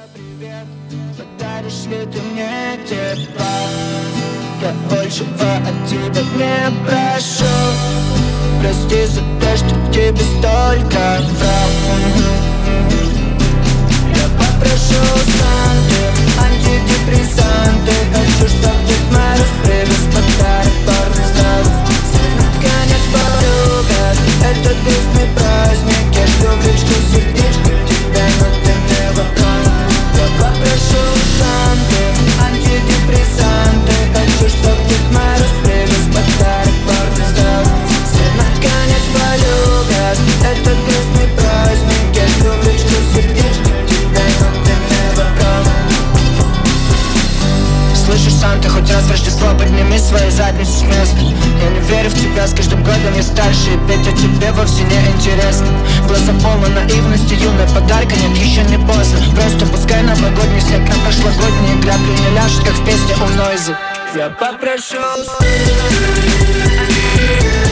Привет, подаришь ли ты мне тепла? Я большего от тебя не прошу. Прости за то, что в тебе столько врал. Я попрошу санты, антидепрессанты. Хочу, чтоб Дед Мороз привез подарок парный стал. Наконец полюбят этот грустный праздник. Я жду в речку сердечко тебя, но ты мне вопрос. Я попрошу санты, антидепрессанты. Хочу, чтоб Дед Мороз привез подарок парный стал. Все наконец полюбят этот грустный праздник. Я жду в речку сердечко тебя, но ты мне вопрос. Слышишь, Санта, хоть раз в Рождество подними свои задницы с места. Я не верю в тебя, с каждым годом я старше, и петь о тебе вовсе не интересно. Глаза полны наивности, юная подарка, нет, еще не поздно. Просто пускай новогодний снег на прошлогодние грабли не ляжет, как в песне у Нойза. Я попрошу